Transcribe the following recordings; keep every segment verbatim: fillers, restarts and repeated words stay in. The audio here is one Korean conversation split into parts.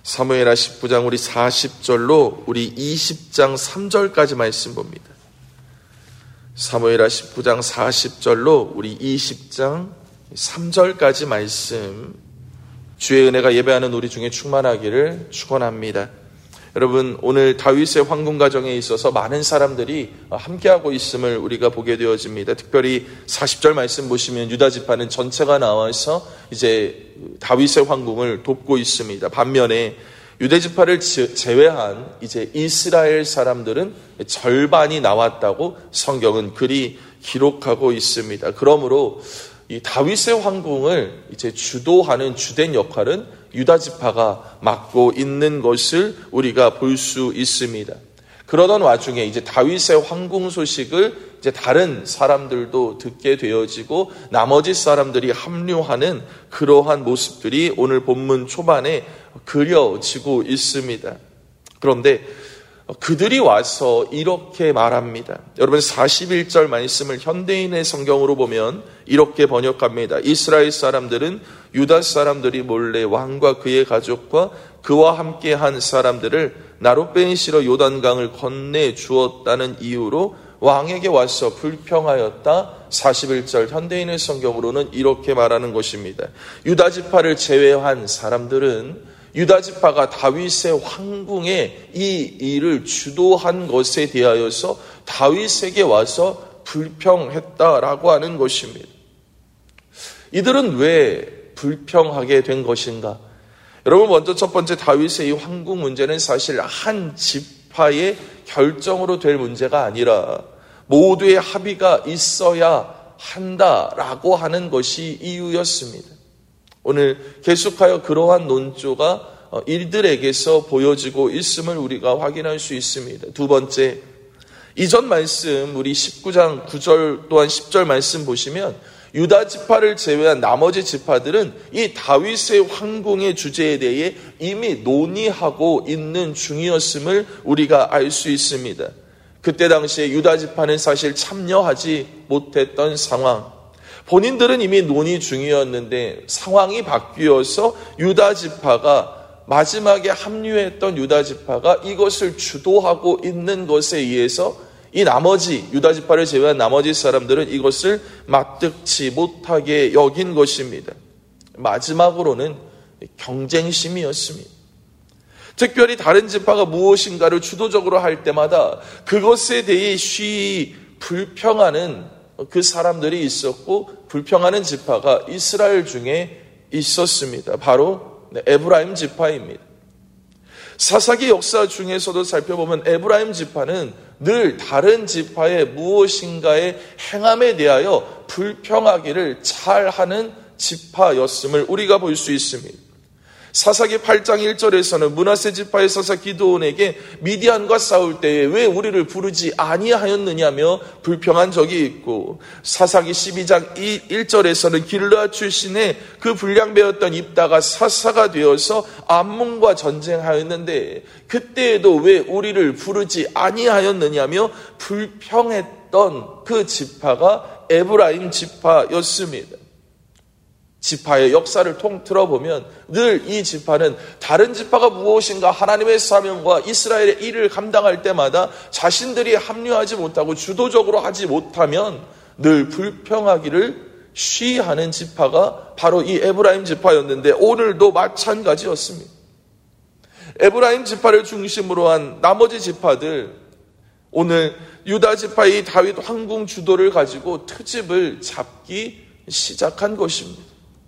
사무엘하 십구 장 우리 사십 절로 우리 이십 장 삼 절까지 말씀 봅니다. 사무엘하 십구 장 사십 절로 우리 이십 장 삼 절까지 말씀, 주의 은혜가 예배하는 우리 중에 충만하기를 축원합니다. 여러분, 오늘 다윗의 황궁 가정에 있어서 많은 사람들이 함께하고 있음을 우리가 보게 되어집니다. 특별히 사십 절 말씀 보시면 유다 지파는 전체가 나와서 이제 다윗의 황궁을 돕고 있습니다. 반면에 유대 지파를 제외한 이제 이스라엘 사람들은 절반이 나왔다고 성경은 그리 기록하고 있습니다. 그러므로 이 다윗의 황궁을 이제 주도하는 주된 역할은 유다 지파가 맡고 있는 것을 우리가 볼 수 있습니다. 그러던 와중에 이제 다윗의 황궁 소식을 이제 다른 사람들도 듣게 되어지고 나머지 사람들이 합류하는 그러한 모습들이 오늘 본문 초반에 그려지고 있습니다. 그런데 그들이 와서 이렇게 말합니다. 여러분, 사십일 절 말씀을 현대인의 성경으로 보면 이렇게 번역합니다. 이스라엘 사람들은 유다 사람들이 몰래 왕과 그의 가족과 그와 함께한 사람들을 나로 빼앗으러 요단강을 건네 주었다는 이유로 왕에게 와서 불평하였다. 사십일 절 현대인의 성경으로는 이렇게 말하는 것입니다. 유다 지파를 제외한 사람들은 유다 지파가 다윗의 황궁에 이 일을 주도한 것에 대하여서 다윗에게 와서 불평했다라고 하는 것입니다. 이들은 왜 불평하게 된 것인가? 여러분, 먼저 첫 번째 다윗의 이 황궁 문제는 사실 한 지파의 결정으로 될 문제가 아니라 모두의 합의가 있어야 한다라고 하는 것이 이유였습니다. 오늘 계속하여 그러한 논조가 이들에게서 보여지고 있음을 우리가 확인할 수 있습니다. 두 번째, 이전 말씀 우리 십구 장 구 절 또한 십 절 말씀 보시면 유다 지파를 제외한 나머지 지파들은 이 다윗의 황궁의 주제에 대해 이미 논의하고 있는 중이었음을 우리가 알 수 있습니다. 그때 당시에 유다 지파는 사실 참여하지 못했던 상황, 본인들은 이미 논의 중이었는데 상황이 바뀌어서 유다 지파가 마지막에 합류했던 유다 지파가 이것을 주도하고 있는 것에 의해서 이 나머지 유다 지파를 제외한 나머지 사람들은 이것을 납득치 못하게 여긴 것입니다. 마지막으로는 경쟁심이었습니다. 특별히 다른 지파가 무엇인가를 주도적으로 할 때마다 그것에 대해 쉬이 불평하는 그 사람들이 있었고, 불평하는 지파가 이스라엘 중에 있었습니다. 바로 에브라임 지파입니다. 사사기 역사 중에서도 살펴보면 에브라임 지파는 늘 다른 지파의 무엇인가의 행함에 대하여 불평하기를 잘하는 지파였음을 우리가 볼 수 있습니다. 사사기 팔 장 일 절에서는 므낫세 지파의 사사 기드온에게 미디안과 싸울 때에 왜 우리를 부르지 아니하였느냐며 불평한 적이 있고, 사사기 십이 장 일 절에서는 길르앗 출신의 그 불량배였던 입다가 사사가 되어서 암몬과 전쟁하였는데 그때에도 왜 우리를 부르지 아니하였느냐며 불평했던 그 지파가 에브라임 지파였습니다. 지파의 역사를 통틀어 보면 늘 이 지파는 다른 지파가 무엇인가 하나님의 사명과 이스라엘의 일을 감당할 때마다 자신들이 합류하지 못하고 주도적으로 하지 못하면 늘 불평하기를 쉬하는 지파가 바로 이 에브라임 지파였는데 오늘도 마찬가지였습니다. 에브라임 지파를 중심으로 한 나머지 지파들, 오늘 유다 지파의 다윗 황궁 주도를 가지고 트집을 잡기 시작한 것입니다.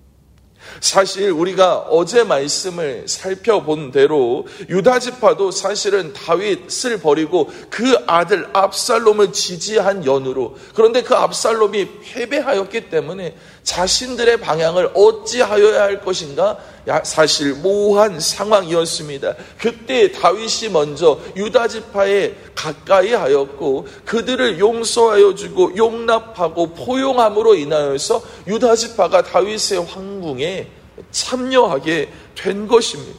사실 우리가 어제 말씀을 살펴본 대로 유다 지파도 사실은 다윗을 버리고 그 아들 압살롬을 지지한 연으로, 그런데 그 압살롬이 패배하였기 때문에 자신들의 방향을 어찌하여야 할 것인가 사실 모호한 상황이었습니다. 그때 다윗이 먼저 유다 지파에 가까이 하였고 그들을 용서하여 주고 용납하고 포용함으로 인하여서 유다 지파가 다윗의 황궁에 참여하게 된 것입니다.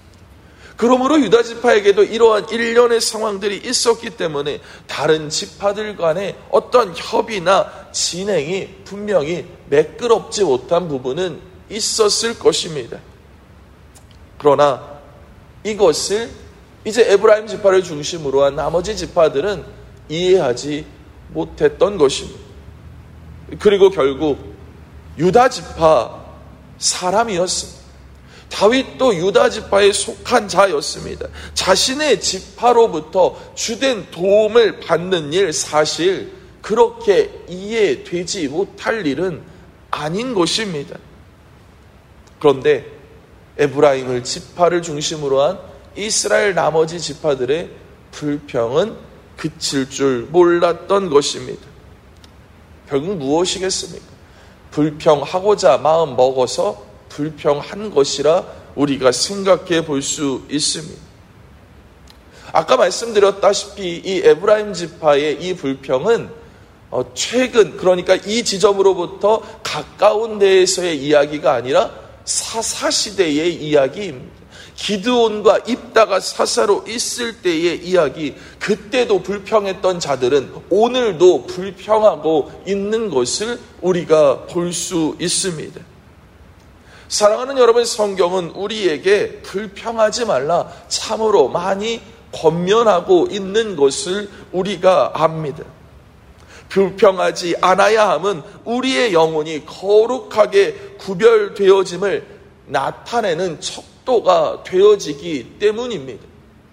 그러므로 유다 지파에게도 이러한 일련의 상황들이 있었기 때문에 다른 지파들 간의 어떤 협의나 진행이 분명히 매끄럽지 못한 부분은 있었을 것입니다. 그러나 이것을 이제 에브라임 지파를 중심으로 한 나머지 지파들은 이해하지 못했던 것입니다. 그리고 결국 유다 지파 사람이었습니다. 다윗도 유다 지파에 속한 자였습니다. 자신의 지파로부터 주된 도움을 받는 일, 사실 그렇게 이해되지 못할 일은 아닌 것입니다. 그런데 에브라임을 지파를 중심으로 한 이스라엘 나머지 지파들의 불평은 그칠 줄 몰랐던 것입니다. 결국 무엇이겠습니까? 불평하고자 마음 먹어서 불평한 것이라 우리가 생각해 볼 수 있습니다. 아까 말씀드렸다시피 이 에브라임 지파의 이 불평은 최근, 그러니까 이 지점으로부터 가까운 데에서의 이야기가 아니라 사사시대의 이야기입니다. 기드온과 입다가 사사로 있을 때의 이야기, 그때도 불평했던 자들은 오늘도 불평하고 있는 것을 우리가 볼 수 있습니다. 사랑하는 여러분, 성경은 우리에게 불평하지 말라 참으로 많이 권면하고 있는 것을 우리가 압니다. 불평하지 않아야 함은 우리의 영혼이 거룩하게 구별되어짐을 나타내는 척도가 되어지기 때문입니다.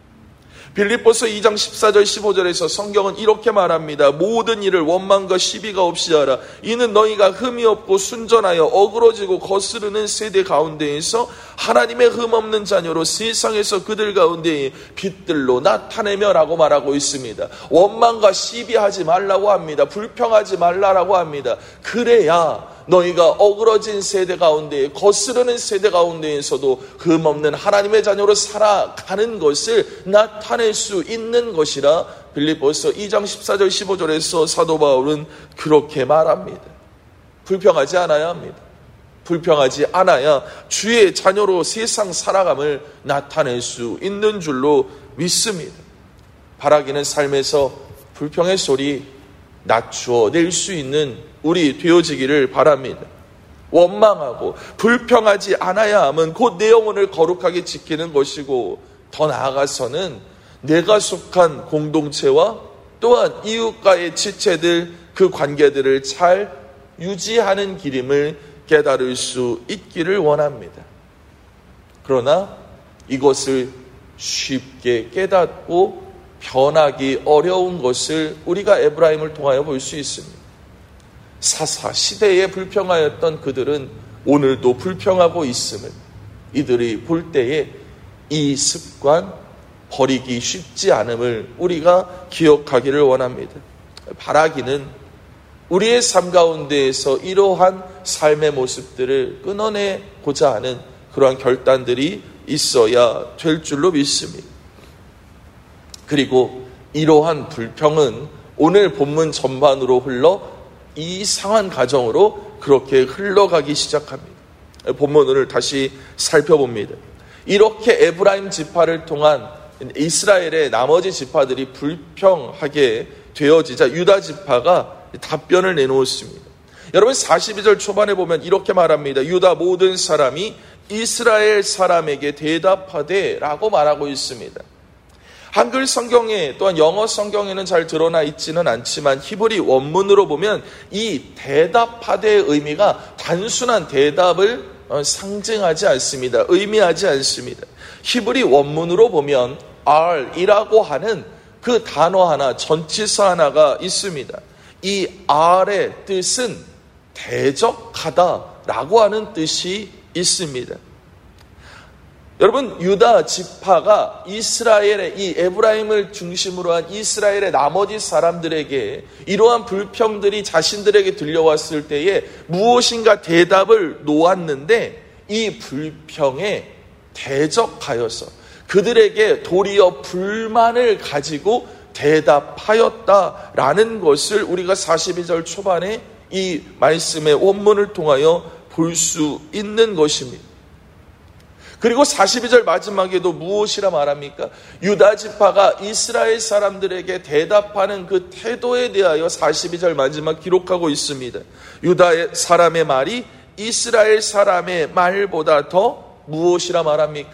빌립보서 이 장 십사 절 십오 절에서 성경은 이렇게 말합니다. 모든 일을 원망과 시비가 없이 하라. 이는 너희가 흠이 없고 순전하여 어그러지고 거스르는 세대 가운데에서 하나님의 흠 없는 자녀로 세상에서 그들 가운데에 빛들로 나타내며 라고 말하고 있습니다. 원망과 시비하지 말라고 합니다. 불평하지 말라라고 합니다. 그래야 너희가 어그러진 세대 가운데, 거스르는 세대 가운데에서도 흠없는 하나님의 자녀로 살아가는 것을 나타낼 수 있는 것이라 빌립보서 이 장 십사 절 십오 절에서 사도 바울은 그렇게 말합니다. 불평하지 않아야 합니다. 불평하지 않아야 주의 자녀로 세상 살아감을 나타낼 수 있는 줄로 믿습니다. 바라기는 삶에서 불평의 소리 낮추어 낼 수 있는 우리 되어지기를 바랍니다. 원망하고 불평하지 않아야 함은 곧 내 영혼을 거룩하게 지키는 것이고, 더 나아가서는 내가 속한 공동체와 또한 이웃과의 지체들, 그 관계들을 잘 유지하는 길임을 깨달을 수 있기를 원합니다. 그러나 이것을 쉽게 깨닫고 변하기 어려운 것을 우리가 에브라임을 통하여 볼 수 있습니다. 사사 시대에 불평하였던 그들은 오늘도 불평하고 있음을 이들이 볼 때에 이 습관 버리기 쉽지 않음을 우리가 기억하기를 원합니다. 바라기는 우리의 삶 가운데에서 이러한 삶의 모습들을 끊어내고자 하는 그러한 결단들이 있어야 될 줄로 믿습니다. 그리고 이러한 불평은 오늘 본문 전반으로 흘러 이상한 가정으로 그렇게 흘러가기 시작합니다. 본문을 다시 살펴봅니다. 이렇게 에브라임 지파를 통한 이스라엘의 나머지 지파들이 불평하게 되어지자 유다 지파가 답변을 내놓습니다. 여러분 사십이 절 초반에 보면 이렇게 말합니다. 유다 모든 사람이 이스라엘 사람에게 대답하되 라고 말하고 있습니다. 한글 성경에 또한 영어 성경에는 잘 드러나 있지는 않지만 히브리 원문으로 보면 이 대답하되의 의미가 단순한 대답을 상징하지 않습니다. 의미하지 않습니다. 히브리 원문으로 보면 R이라고 하는 그 단어 하나, 전치사 하나가 있습니다. 이 R의 뜻은 대적하다라고 하는 뜻이 있습니다. 여러분, 유다 지파가 이스라엘의 이 에브라임을 중심으로 한 이스라엘의 나머지 사람들에게 이러한 불평들이 자신들에게 들려왔을 때에 무엇인가 대답을 놓았는데 이 불평에 대적하여서 그들에게 도리어 불만을 가지고 대답하였다라는 것을 우리가 사십이 절 초반에 이 말씀의 원문을 통하여 볼 수 있는 것입니다. 그리고 사십이 절 마지막에도 무엇이라 말합니까? 유다 지파가 이스라엘 사람들에게 대답하는 그 태도에 대하여 사십이 절 마지막 기록하고 있습니다. 유다 사람의 말이 이스라엘 사람의 말보다 더 무엇이라 말합니까?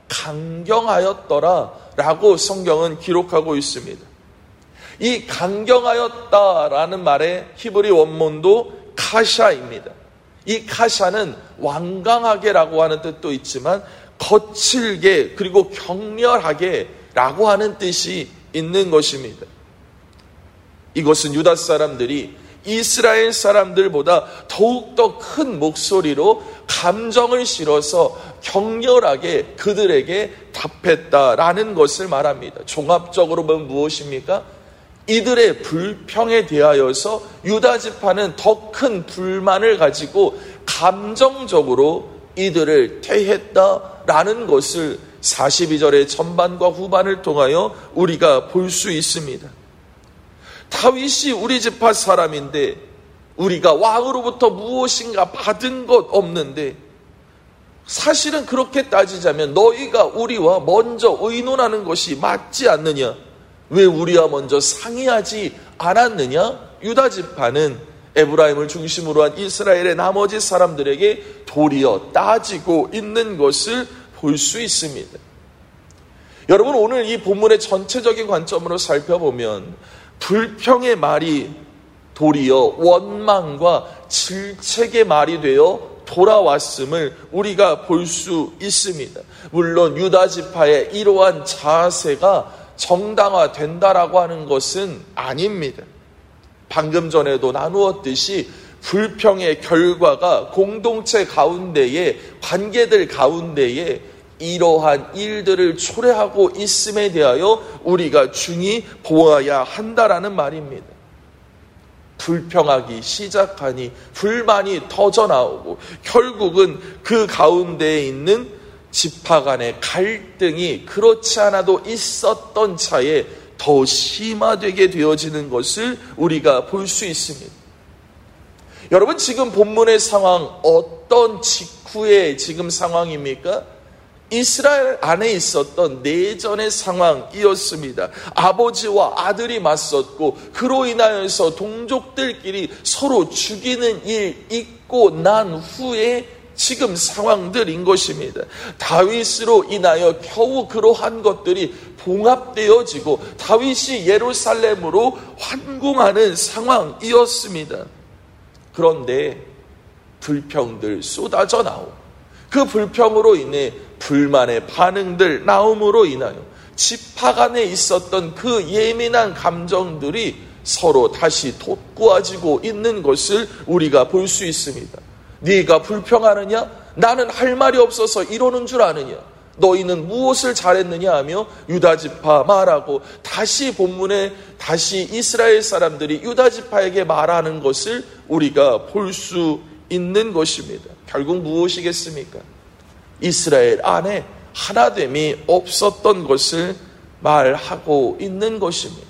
강경하였더라 라고 성경은 기록하고 있습니다. 이 강경하였다라는 말의 히브리 원문도 카샤입니다. 이 카샤는 완강하게라고 하는 뜻도 있지만 거칠게 그리고 격렬하게 라고 하는 뜻이 있는 것입니다. 이것은 유다 사람들이 이스라엘 사람들보다 더욱더 큰 목소리로 감정을 실어서 격렬하게 그들에게 답했다라는 것을 말합니다. 종합적으로 보면 무엇입니까? 이들의 불평에 대하여서 유다 지파는 더 큰 불만을 가지고 감정적으로 이들을 대했다라는 것을 사십이 절의 전반과 후반을 통하여 우리가 볼 수 있습니다. 다윗이 우리 지파 사람인데 우리가 왕으로부터 무엇인가 받은 것 없는데, 사실은 그렇게 따지자면 너희가 우리와 먼저 의논하는 것이 맞지 않느냐? 왜 우리와 먼저 상의하지 않았느냐? 유다 지파는 에브라임을 중심으로 한 이스라엘의 나머지 사람들에게 도리어 따지고 있는 것을 볼 수 있습니다. 여러분, 오늘 이 본문의 전체적인 관점으로 살펴보면 불평의 말이 도리어 원망과 질책의 말이 되어 돌아왔음을 우리가 볼 수 있습니다. 물론 유다 지파의 이러한 자세가 정당화된다라고 하는 것은 아닙니다. 방금 전에도 나누었듯이 불평의 결과가 공동체 가운데에, 관계들 가운데에 이러한 일들을 초래하고 있음에 대하여 우리가 중히 보아야 한다라는 말입니다. 불평하기 시작하니 불만이 터져나오고 결국은 그 가운데에 있는 지파 간의 갈등이 그렇지 않아도 있었던 차에 더 심화되게 되어지는 것을 우리가 볼 수 있습니다. 여러분, 지금 본문의 상황, 어떤 직후의 지금 상황입니까? 이스라엘 안에 있었던 내전의 상황이었습니다. 아버지와 아들이 맞섰고 그로 인하여서 동족들끼리 서로 죽이는 일 있고 난 후에 지금 상황들인 것입니다. 다윗으로 인하여 겨우 그러한 것들이 봉합되어지고 다윗이 예루살렘으로 환궁하는 상황이었습니다. 그런데 불평들 쏟아져 나오고 그 불평으로 인해 불만의 반응들 나옴으로 인하여 지파 간에 있었던 그 예민한 감정들이 서로 다시 돋구어지고 있는 것을 우리가 볼 수 있습니다. 네가 불평하느냐? 나는 할 말이 없어서 이러는 줄 아느냐? 너희는 무엇을 잘했느냐 하며 유다 지파 말하고, 다시 본문에 다시 이스라엘 사람들이 유다 지파에게 말하는 것을 우리가 볼 수 있는 것입니다. 결국 무엇이겠습니까? 이스라엘 안에 하나됨이 없었던 것을 말하고 있는 것입니다.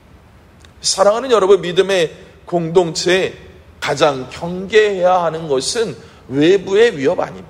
사랑하는 여러분, 믿음의 공동체에 가장 경계해야 하는 것은 외부의 위협 아닙니다.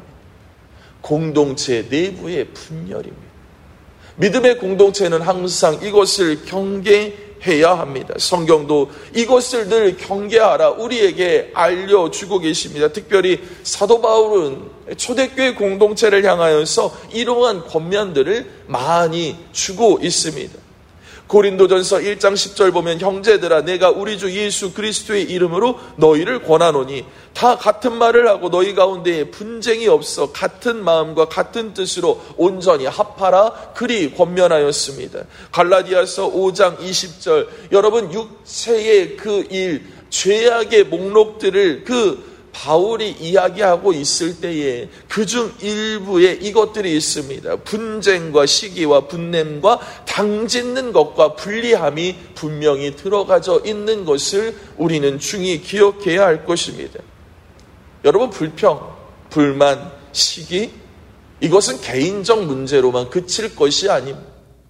공동체 내부의 분열입니다. 믿음의 공동체는 항상 이것을 경계해야 합니다. 성경도 이것을 늘 경계하라 우리에게 알려주고 계십니다. 특별히 사도 바울은 초대교회 공동체를 향하여서 이러한 권면들을 많이 주고 있습니다. 고린도전서 일 장 십 절 보면, 형제들아 내가 우리 주 예수 그리스도의 이름으로 너희를 권하노니 다 같은 말을 하고 너희 가운데에 분쟁이 없어 같은 마음과 같은 뜻으로 온전히 합하라 그리 권면하였습니다. 갈라디아서 오 장 이십 절, 여러분 육체의 그 일, 죄악의 목록들을 그 바울이 이야기하고 있을 때에 그중 일부에 이것들이 있습니다. 분쟁과 시기와 분냄과 당짓는 것과 불리함이 분명히 들어가져 있는 것을 우리는 중히 기억해야 할 것입니다. 여러분, 불평, 불만, 시기, 이것은 개인적 문제로만 그칠 것이 아닙니다.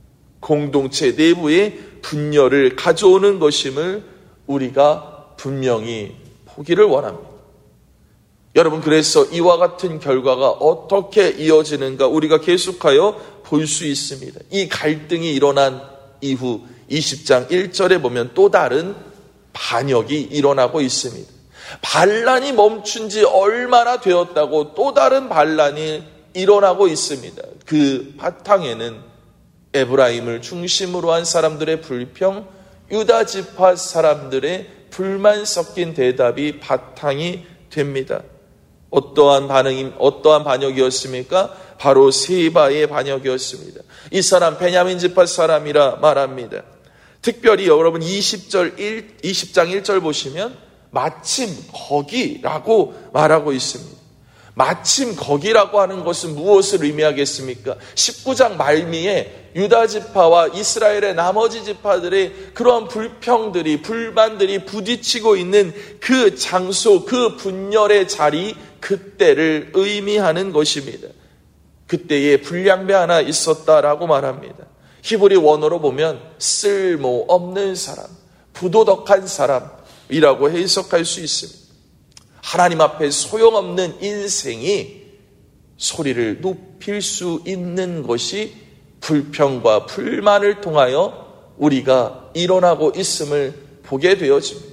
공동체 내부의 분열을 가져오는 것임을 우리가 분명히 보기를 원합니다. 여러분, 그래서 이와 같은 결과가 어떻게 이어지는가 우리가 계속하여 볼 수 있습니다. 이 갈등이 일어난 이후 이십 장 일 절에 보면 또 다른 반역이 일어나고 있습니다. 반란이 멈춘 지 얼마나 되었다고 또 다른 반란이 일어나고 있습니다. 그 바탕에는 에브라임을 중심으로 한 사람들의 불평, 유다 지파 사람들의 불만 섞인 대답이 바탕이 됩니다. 어떠한 반응이, 어떠한 반역이었습니까? 바로 세바의 반역이었습니다. 이 사람 베냐민 지파 사람이라 말합니다. 특별히 여러분 이십 절 이십 장 일 절 보시면 마침 거기라고 말하고 있습니다. 마침 거기라고 하는 것은 무엇을 의미하겠습니까? 십구 장 말미에 유다 지파와 이스라엘의 나머지 지파들의 그러한 불평들이, 불만들이 부딪히고 있는 그 장소, 그 분열의 자리, 그때를 의미하는 것입니다. 그때에 불량배 하나 있었다라고 말합니다. 히브리 원어로 보면 쓸모없는 사람, 부도덕한 사람이라고 해석할 수 있습니다. 하나님 앞에 소용없는 인생이 소리를 높일 수 있는 것이 불평과 불만을 통하여 우리가 일어나고 있음을 보게 되어집니다.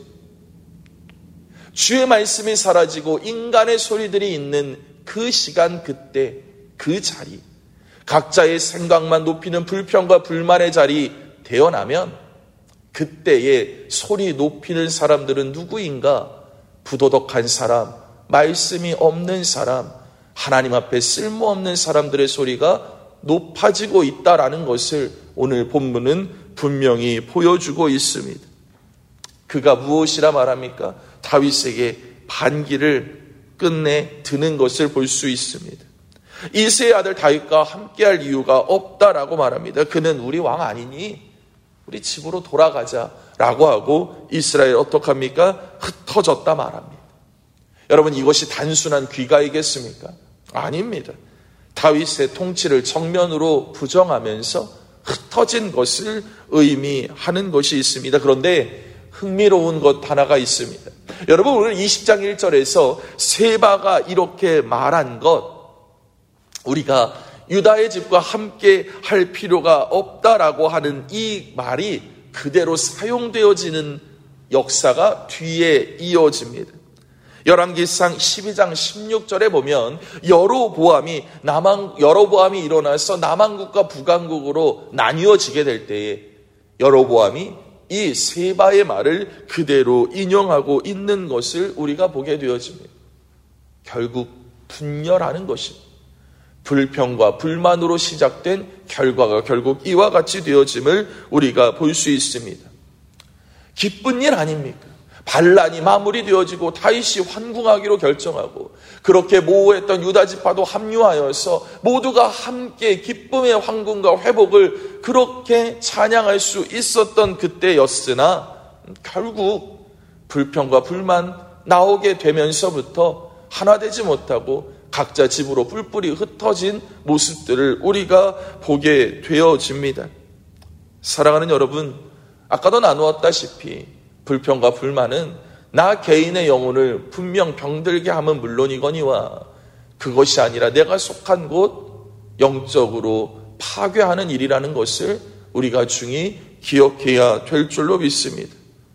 주의 말씀이 사라지고 인간의 소리들이 있는 그 시간, 그때, 그 자리, 각자의 생각만 높이는 불평과 불만의 자리 되어나면 그때에 소리 높이는 사람들은 누구인가? 부도덕한 사람, 말씀이 없는 사람, 하나님 앞에 쓸모없는 사람들의 소리가 높아지고 있다라는 것을 오늘 본문은 분명히 보여주고 있습니다. 그가 무엇이라 말합니까? 다윗에게 반기를 끝내 드는 것을 볼 수 있습니다. 이새의 아들 다윗과 함께할 이유가 없다라고 말합니다. 그는 우리 왕 아니니 우리 집으로 돌아가자라고 하고 이스라엘 어떡합니까? 흩어졌다 말합니다. 여러분, 이것이 단순한 귀가이겠습니까? 아닙니다. 다윗의 통치를 정면으로 부정하면서 흩어진 것을 의미하는 것이 있습니다. 그런데 흥미로운 것 하나가 있습니다. 여러분, 오늘 이십 장 일 절에서 세바가 이렇게 말한 것, 우리가 유다의 집과 함께 할 필요가 없다라고 하는 이 말이 그대로 사용되어지는 역사가 뒤에 이어집니다. 열왕기상 십이 장 십육 절에 보면 여로보암이 남한 여로보암이 일어나서 남한국과 북한국으로 나뉘어지게 될 때에 여로보암이 이 세바의 말을 그대로 인용하고 있는 것을 우리가 보게 되어집니다. 결국 분열하는 것입니다. 불평과 불만으로 시작된 결과가 결국 이와 같이 되어짐을 우리가 볼 수 있습니다. 기쁜 일 아닙니까? 반란이 마무리되어지고 다윗이 환궁하기로 결정하고 그렇게 모호했던 유다 지파도 합류하여서 모두가 함께 기쁨의 환궁과 회복을 그렇게 찬양할 수 있었던 그때였으나 결국 불평과 불만 나오게 되면서부터 하나 되지 못하고 각자 집으로 뿔뿔이 흩어진 모습들을 우리가 보게 되어집니다. 사랑하는 여러분, 아까도 나누었다시피 불평과 불만은 나 개인의 영혼을 분명 병들게 하면 물론이거니와 그것이 아니라 내가 속한 곳 영적으로 파괴하는 일이라는 것을 우리가 중히 기억해야 될 줄로 믿습니다.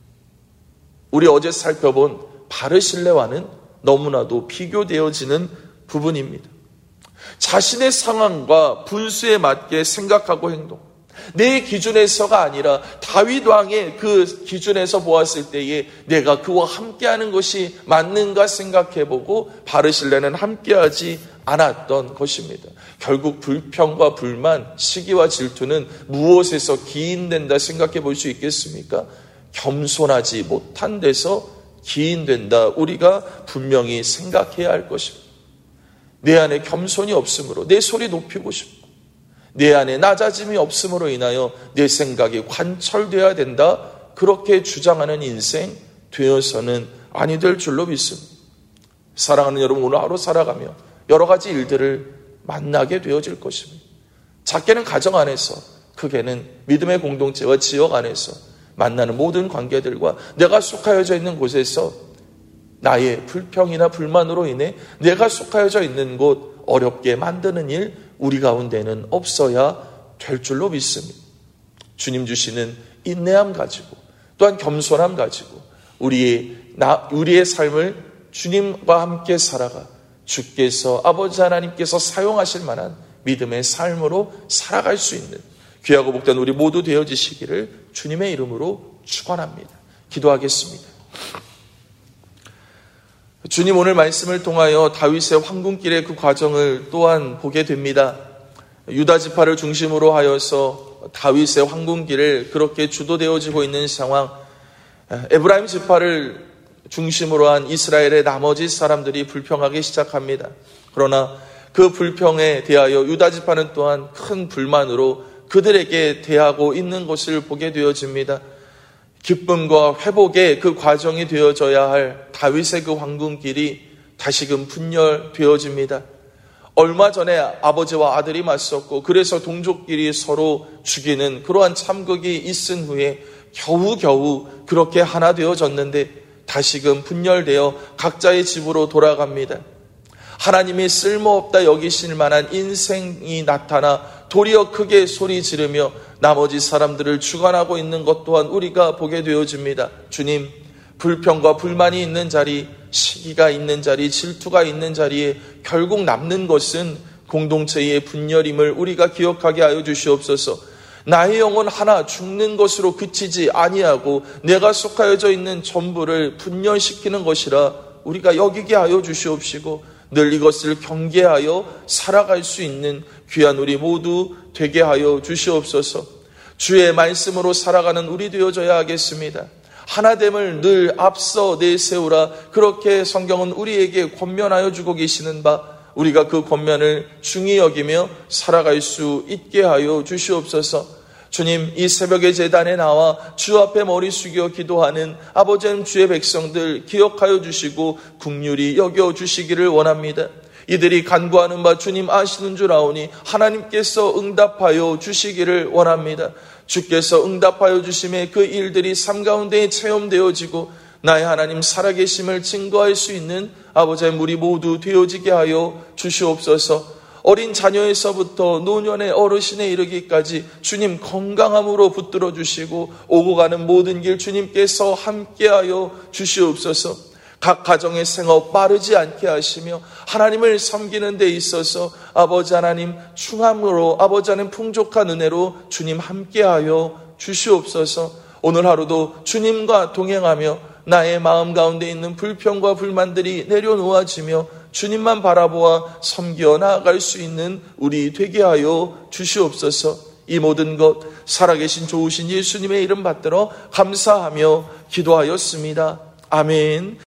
우리 어제 살펴본 바르실레와는 너무나도 비교되어지는 부분입니다. 자신의 상황과 분수에 맞게 생각하고 행동, 내 기준에서가 아니라 다윗 왕의 그 기준에서 보았을 때에 내가 그와 함께하는 것이 맞는가 생각해보고 바르실레는 함께하지 않았던 것입니다. 결국 불평과 불만, 시기와 질투는 무엇에서 기인된다 생각해 볼 수 있겠습니까? 겸손하지 못한 데서 기인된다. 우리가 분명히 생각해야 할 것입니다. 내 안에 겸손이 없으므로 내 소리 높이고 싶고 내 안에 낮아짐이 없음으로 인하여 내 생각이 관철되어야 된다. 그렇게 주장하는 인생 되어서는 아니 될 줄로 믿습니다. 사랑하는 여러분, 오늘 하루 살아가며 여러 가지 일들을 만나게 되어질 것입니다. 작게는 가정 안에서, 크게는 믿음의 공동체와 지역 안에서 만나는 모든 관계들과 내가 속하여져 있는 곳에서 나의 불평이나 불만으로 인해 내가 속하여져 있는 곳 어렵게 만드는 일 우리 가운데는 없어야 될 줄로 믿습니다. 주님 주시는 인내함 가지고 또한 겸손함 가지고 우리의, 나, 우리의 삶을 주님과 함께 살아가 주께서 아버지 하나님께서 사용하실 만한 믿음의 삶으로 살아갈 수 있는 귀하고 복된 우리 모두 되어지시기를 주님의 이름으로 축원합니다. 기도하겠습니다. 주님, 오늘 말씀을 통하여 다윗의 황금길의 그 과정을 또한 보게 됩니다. 유다 지파를 중심으로 하여서 다윗의 황금길을 그렇게 주도되어지고 있는 상황, 에브라임 지파를 중심으로 한 이스라엘의 나머지 사람들이 불평하기 시작합니다. 그러나 그 불평에 대하여 유다 지파는 또한 큰 불만으로 그들에게 대하고 있는 것을 보게 되어집니다. 기쁨과 회복의 그 과정이 되어져야 할 다윗의 그 황금길이 다시금 분열되어집니다. 얼마 전에 아버지와 아들이 맞섰고 그래서 동족끼리 서로 죽이는 그러한 참극이 있은 후에 겨우겨우 그렇게 하나 되어졌는데 다시금 분열되어 각자의 집으로 돌아갑니다. 하나님이 쓸모없다 여기실 만한 인생이 나타나 도리어 크게 소리 지르며 나머지 사람들을 주관하고 있는 것 또한 우리가 보게 되어집니다. 주님, 불평과 불만이 있는 자리, 시기가 있는 자리, 질투가 있는 자리에 결국 남는 것은 공동체의 분열임을 우리가 기억하게 하여 주시옵소서. 나의 영혼 하나 죽는 것으로 그치지 아니하고 내가 속하여져 있는 전부를 분열시키는 것이라 우리가 여기게 하여 주시옵시고 늘 이것을 경계하여 살아갈 수 있는 귀한 우리 모두 되게 하여 주시옵소서. 주의 말씀으로 살아가는 우리 되어져야 하겠습니다. 하나됨을 늘 앞서 내세우라. 그렇게 성경은 우리에게 권면하여 주고 계시는 바 우리가 그 권면을 중히 여기며 살아갈 수 있게 하여 주시옵소서. 주님, 이 새벽의 제단에 나와 주 앞에 머리 숙여 기도하는 아버지 하나님 주의 백성들 기억하여 주시고 긍휼히 여겨 주시기를 원합니다. 이들이 간구하는 바 주님 아시는 줄 아오니 하나님께서 응답하여 주시기를 원합니다. 주께서 응답하여 주심에 그 일들이 삶 가운데 체험되어지고 나의 하나님 살아계심을 증거할 수 있는 아버지 하나님 우리 모두 되어지게 하여 주시옵소서. 어린 자녀에서부터 노년의 어르신에 이르기까지 주님 건강함으로 붙들어 주시고 오고 가는 모든 길 주님께서 함께하여 주시옵소서. 각 가정의 생업 빠르지 않게 하시며 하나님을 섬기는 데 있어서 아버지 하나님 충함으로 아버지 하나님 풍족한 은혜로 주님 함께하여 주시옵소서. 오늘 하루도 주님과 동행하며 나의 마음 가운데 있는 불평과 불만들이 내려놓아지며 주님만 바라보아 섬겨 나아갈 수 있는 우리 되게 하여 주시옵소서. 이 모든 것 살아계신 좋으신 예수님의 이름 받들어 감사하며 기도하였습니다. 아멘.